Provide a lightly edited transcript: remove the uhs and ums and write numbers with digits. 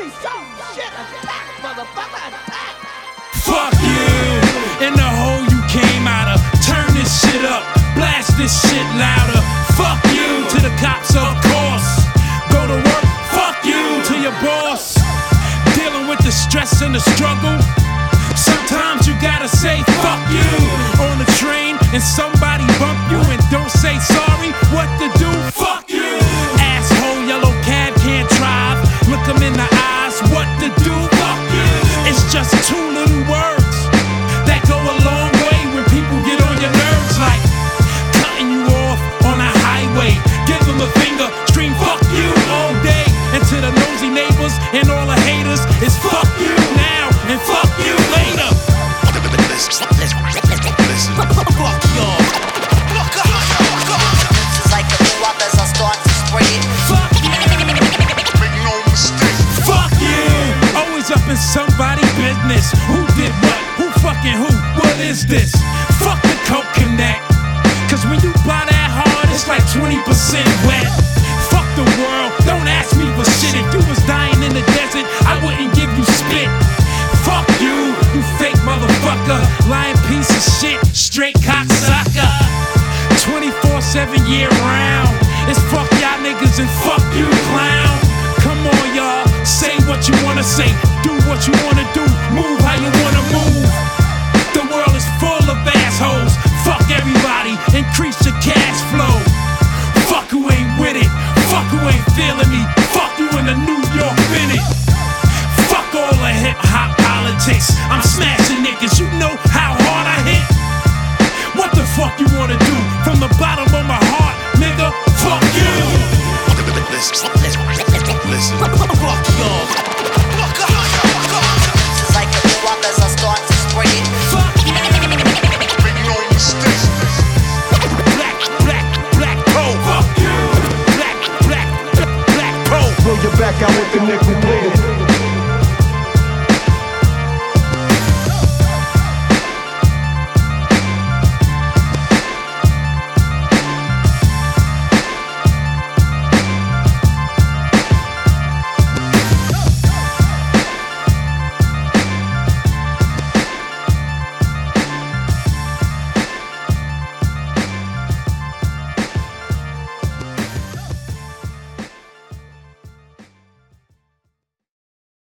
me some shit. Attack, motherfucker, attack. Fuck you in the hole you came out of. Turn this shit up, blast this shit louder. Fuck you to the cops, of course. Go to work, fuck you to your boss. Dealing with the stress and the struggle. Sometimes you gotta say fuck you. On the train and somebody bump you and don't say sorry. What to do? Fuck you. Asshole, yellow cab can't drive. Look them in the eyes. What to do? Fuck you. It's just two little words that go a long way when people get on your nerves, like cutting you off on a highway. Give them a finger, scream fuck you all day. And to the nosy neighbors and all the haters, it's fuck you now and fuck you later. Listen. Fuck y'all. It's like the new others are starting to spread. Fuck you. Make no mistake. Fuck you. Always up in somebody's business. Who did what? Who fucking who? What is this? Fuck the Coke Connect. Cause when you buy that hard, it's like 20% wet. Fuck the world. Don't ask me for shit. If you was dying in the desert, I wouldn't give you spit. Fuck you, you fake motherfucker. Lying piece of shit, straight cocksucker. 24/7 year round. It's fuck y'all niggas and fuck you clown. Come on y'all, say what you wanna say. Do what you wanna do, move how you wanna move. The world is full of assholes. Fuck everybody, increase your cash flow. Fuck who ain't with it, fuck who ain't feeling me. Fuck you in the New York minute. Fuck all the hip hop politics. I'm smashing niggas, you know how hard I hit. What the fuck you wanna do? From the bottom of my heart, nigga, fuck you. Listen. Fuck y'all. It's like the new others are starting to spread. Fuck you. Make no mistake. Black Pro. Fuck you. Black Pro. Throw your back out with the nickel plated.